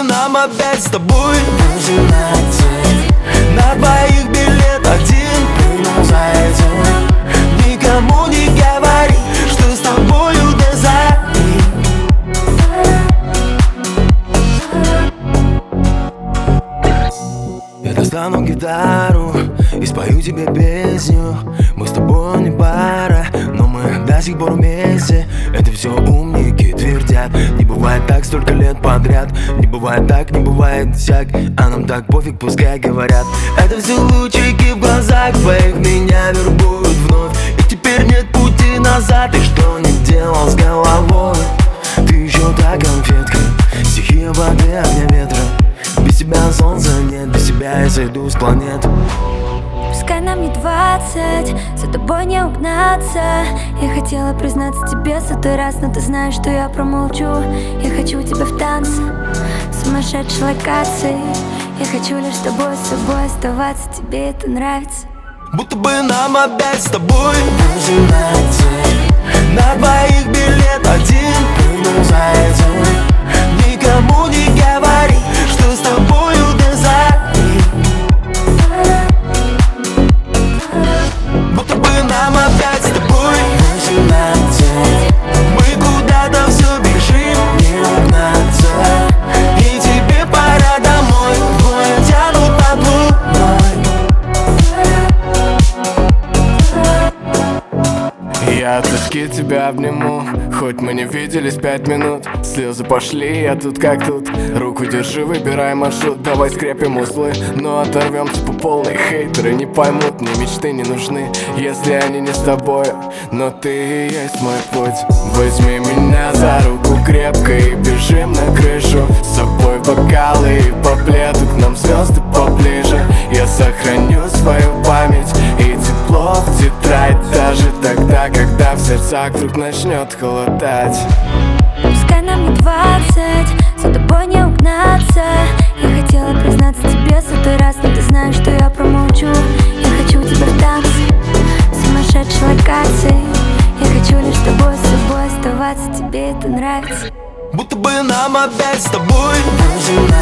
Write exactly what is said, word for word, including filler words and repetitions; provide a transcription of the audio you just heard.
нам опять с тобой восемнадцать. На двоих билет один, прыгнул за этим. Никому не говори, что с тобою до зари. Я достану гитару и спою тебе песню. Мы с тобой не пара, но мы до сих пор вместе. Это все умники твердят. Не бывает так столько лет подряд. Не бывает так, не бывает всяк. А нам так пофиг, пускай говорят. Это все лучики в глазах твоих меня вербуют вновь. И теперь нет пути назад. И что не делал с головой? Ты еще та конфетка, стихия воды, огня, ветра. Без тебя солнца нет, без тебя я сойду с планет. Пускай нам не двадцать, за тобой не угнаться. Я хотела признаться тебе сотый раз, но ты знаешь, что я промолчу. Я хочу тебя в танце, в сумасшедшей локации. Я хочу лишь с тобой, с собой оставаться, тебе это нравится. Будто бы нам опять с тобой восемнадцать. На двоих билет один, прыгнул за этим. Никому не говори, что с тобою до зари. Будто бы нам опять с тобой восемнадцать. Мы куда-то все бежим, не угнаться. И тебе пора домой, двое тянут над луной. Я от тоски тебя обниму, хоть мы не виделись пять минут. Слезы пошли, я тут как тут. Руку держи, выбирай маршрут. Давай скрепим узлы, но оторвемся по полной. Хейтеры не поймут, мне мечты не нужны, если они не с тобою. Но ты и есть мой путь. Возьми меня за руку крепко и бежим на крышу. С собой бокалы и по пледу, к нам звезды поближе. Я сохраню свою память и тепло в тетрадь. Даже тогда, когда в сердцах вдруг начнет холодать. Пускай нам не двадцать, за тобой не угнаться. Я хотела признаться тебе сотый раз, но ты знаешь, что я промолчу. Я хочу тебя в танце, в сумасшедшей локации. Я хочу лишь с тобой, с собой оставаться, тебе это нравится. Будто бы нам опять с тобой восемнадцать.